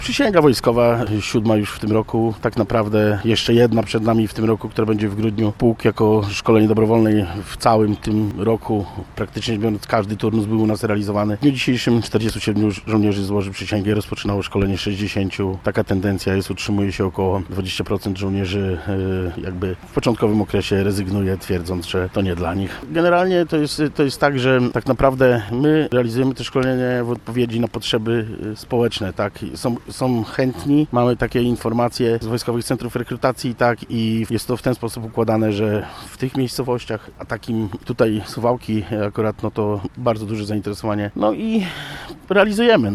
Przysięga wojskowa, 7 już w tym roku, tak naprawdę jeszcze jedna przed nami w tym roku, która będzie w grudniu. Pułk jako szkolenie dobrowolnej w całym tym roku, praktycznie biorąc każdy turnus był u nas realizowany. W dniu dzisiejszym 47 żołnierzy złoży przysięgę, rozpoczynało szkolenie 60. Taka tendencja jest, utrzymuje się około 20% żołnierzy jakby w początkowym okresie rezygnuje, twierdząc, że to nie dla nich. Generalnie to jest tak, że tak naprawdę my realizujemy te szkolenie w odpowiedzi na potrzeby społeczne, tak? Są chętni, mamy takie informacje z wojskowych centrów rekrutacji, tak? I jest to w ten sposób układane, że w tych miejscowościach, a takim tutaj Suwałki akurat, no to bardzo duże zainteresowanie. No i realizujemy.